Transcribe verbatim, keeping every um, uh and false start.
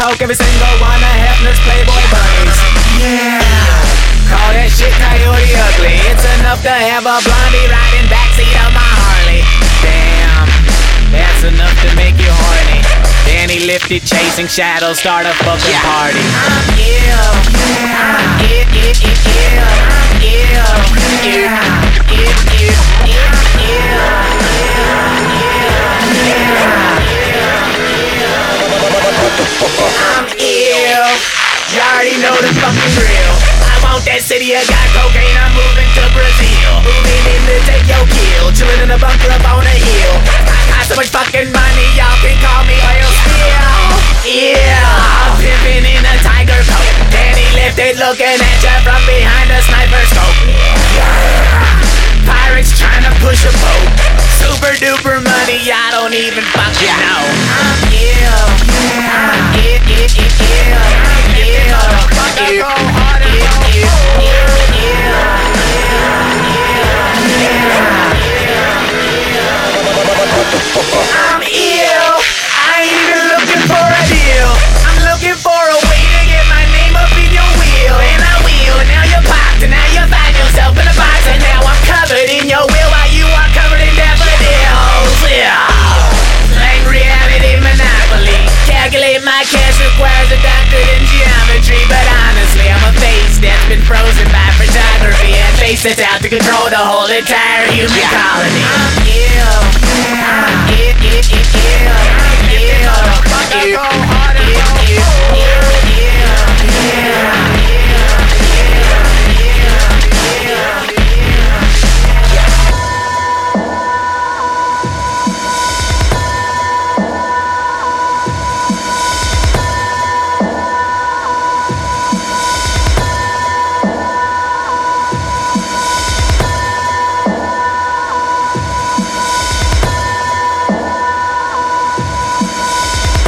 coke, every single one of Hefner's Playboy bunnies. Yeah, call that shit Coyote Ugly. It's enough to have a blondie riding backseat of my Harley. Damn, that's enough to make you horny. Danny lifted, chasing shadows, start a fucking yeah. party. I'm ill, I'm ill, ill, ill, ill, ill, ill, ill, I'm ill. You already know the fucking drill. I want that city, I got cocaine, I'm moving to Brazil. Moving in to take your kill, chillin' in a bunker up on a hill. I got so much fucking money, y'all can call me oil spill. Yeah, I'm pimpin' in a tiger coat. Danny lifted, looking at ya from behind a sniper scope. Yeah, pirates trying to push a boat. Super duper money, I don't even fucking know. I'm ill, I'm ill, ill, ill, ill, I'm ill. Fucking go harder, go I'm ill. I ain't even looking for a deal. I'm looking for a way to get my name up in your wheel. And I will, and now you're popped, and now you find yourself in a box. And now I'm covered in your wheel while you are covered in daffodils. Yeah, playing reality Monopoly. Calculate my cash requires a doctorate in geometry. But honestly, I'm a face that's been frozen by photography. And face that's out to control the whole entire human colony. I'm ill, I'm ill, ill, ill, ill, I'm ill.